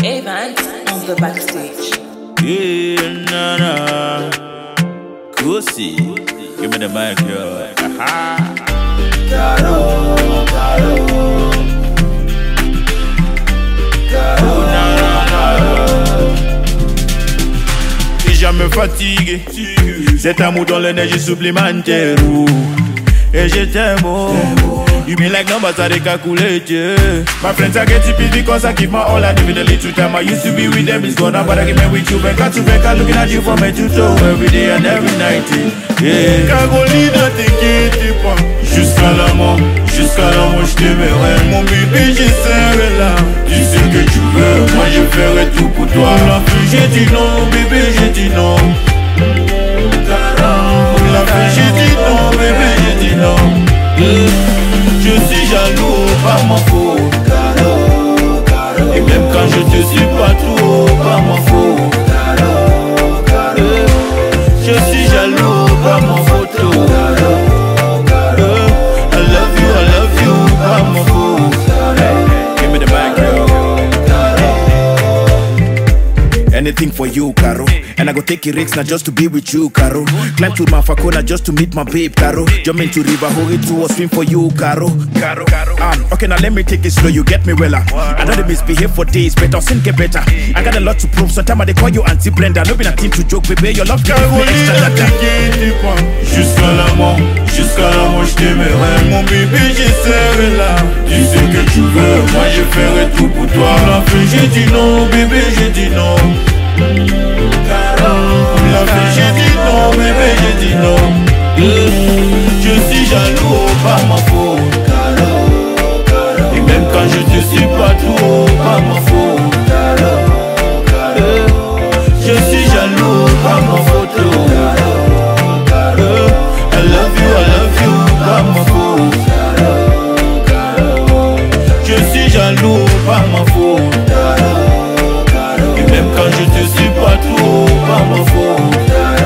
Evans on the backstage. Yeah, nah, nah. Goosey, give me the mic, yo. Aha. Caro, Caro, Caro, Et jamais fatigué. Cet amour dans l'énergie supplémentaire. Et je t'aime, oh. You mean like numbers are they calculate, yeah. My friends are getting pissed because I give my all. I give it a little time. I used to be with them, it's gone now, but I give me with you. Back to back, I'm looking at you from head to toe. Every day and every night, yeah. Carolina, t'inquiète pas. Jusqu'à la mort, je t'aimerai. Mon bébé, je serai là. Tu sais que tu veux, moi je ferai tout pour toi. La fille, j'ai dit non, bébé, j'ai dit non. La fille, j'ai dit non, bébé, j'ai dit non. Je suis jaloux, pas ma faute. Caro, Caro. Et même quand je te suis pas trop, pas ma faute. Caro, Caro. Je suis jaloux, pas ma faute. Caro, Caro. I love you, pas ma faute. Give me the mic, girl. Anything for you, Caro. And I go take a risk now just to be with you, Caro. Climb to Mount Fakona just to meet my babe, Caro. Jump into river, hold it to a swim for you, Caro. Okay, now let me take it slow, you get me well. I know they misbehave for days, but I'll soon get better. I got a lot to prove, sometimes they call you Auntie Brenda. No be nothing to joke, baby, your love can't go extra. Jusqu'à la mort, je t'aimerai. Mon bébé, je serai là. Tu sais que tu veux, moi je ferai tout pour toi. La fille, j'ai dit non, bébé, j'ai dit non. La fille, j'ai dit non, bébé, j'ai dit non. Je suis jaloux, pas ma faute. Et même quand je te suis pas trop, pas ma faute. Je suis jaloux, pas ma faute. I love you, pas ma faute. Je suis jaloux, pas ma faute. Et même quand je te suis pas trop, pas ma faute.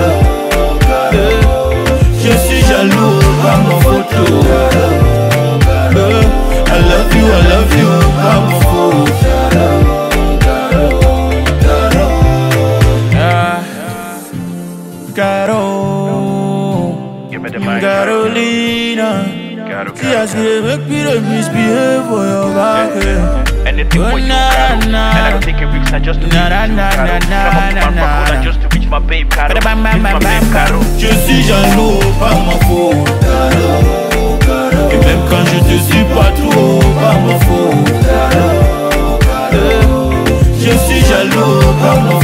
Je suis jaloux, pas ma faute. I love you, pas ma faute. Caro, Carolina, she has to make me the misbehave for your back. Anything for you, Caro. And I don't take a risk, I just to reach Caro. Just to reach my babe, Caro. Reach my babe, Caro. Je suis jaloux, pas ma faute. Et même quand je te suis pas trop, pas ma faute. Je suis jaloux, pas ma faute.